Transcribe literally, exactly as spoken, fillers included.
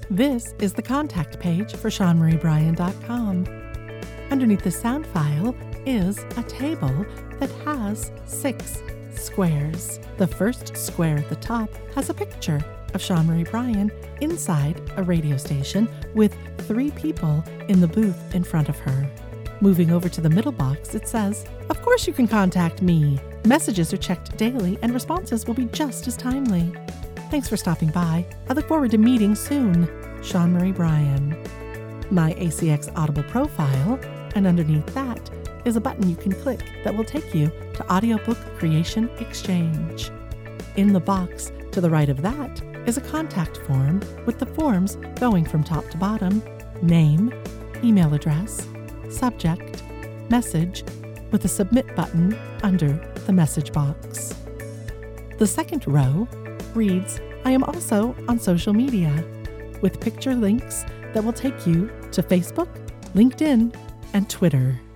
This is the contact page for Sean Marie Bryan dot com. Underneath the sound file is a table that has six squares. The first square at the top has a picture of Sean Marie Bryan inside a radio station with three people in the booth in front of her. Moving over to the middle box, it says, "Of course you can contact me. Messages are checked daily and responses will be just as timely. Thanks for stopping by. I look forward to meeting soon. Sean Marie Bryan." My A C X Audible profile, and underneath that is a button you can click that will take you to Audiobook Creation Exchange. In the box to the right of that is a contact form with the forms going from top to bottom: name, email address, subject, message, with a submit button under the message box. The second row reads, "I am also on social media," with picture links that will take you to Facebook, LinkedIn, and Twitter.